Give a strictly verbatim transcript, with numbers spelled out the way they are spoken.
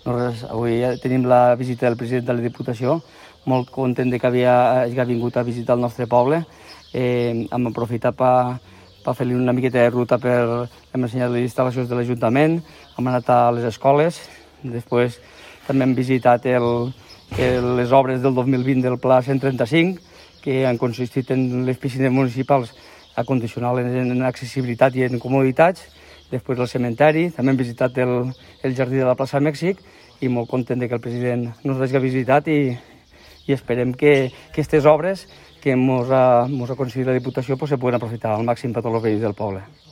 Nosaltres avui tenim la visita del president de la Diputació, molt content de que havia, hagi vingut a visitar el nostre poble. Eh, hem aprofitat per pa fer-li una miqueta de ruta per hem ensenyat les instal·lacions de l'Ajuntament, hem anat a les escoles, després també hem visitat el, el, les obres del dos mil vint del Pla cent trenta-cinc, que han consistit en les piscines municipals a condicionar en, en accessibilitat i en comoditats, després el cementeri, també hem visitat el, el jardí de la plaça Mèxic i molt content que el president ens hagi visitat i, i esperem que aquestes obres que ens ha, ha aconseguit la Diputació pues, se puguen aprofitar al màxim per tots els veïns del poble.